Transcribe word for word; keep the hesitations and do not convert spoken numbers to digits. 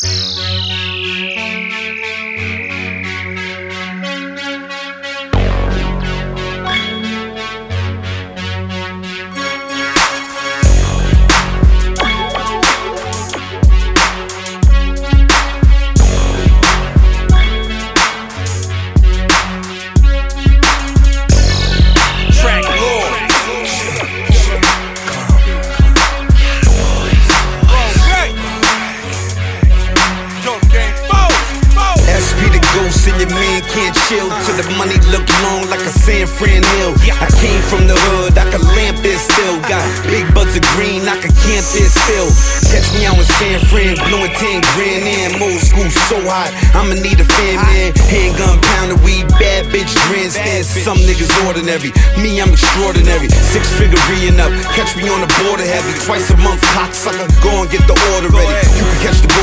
And your man can't chill till the money look long like a San Fran hill. I came from the hood, I can lamp this still. Got big buds of green, I can camp this still. Catch me out in San Fran, blowing ten grand in. Old school so hot, I'ma need a fan man. Handgun pound of weed, bad bitch grandstand. Some niggas ordinary, me I'm extraordinary. Six figure and up, catch me on the border heavy. Twice a month cocksucker, go and get the order ready. You can catch the